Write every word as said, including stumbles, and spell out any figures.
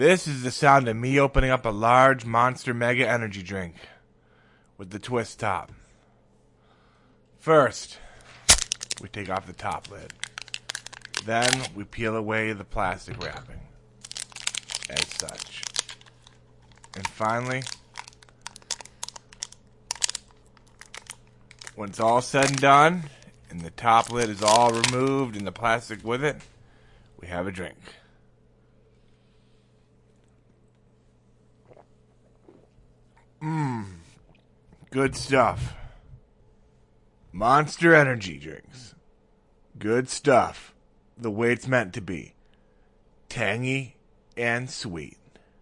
This is the sound of me opening up a large Monster Mega energy drink with the twist top. First, we take off the top lid. Then we peel away the plastic wrapping, as such. And finally, when it's all said and done, and the top lid is all removed and the plastic with it, we have a drink. Mmm, good stuff. Monster energy drinks. Good stuff. The way it's meant to be. Tangy and sweet.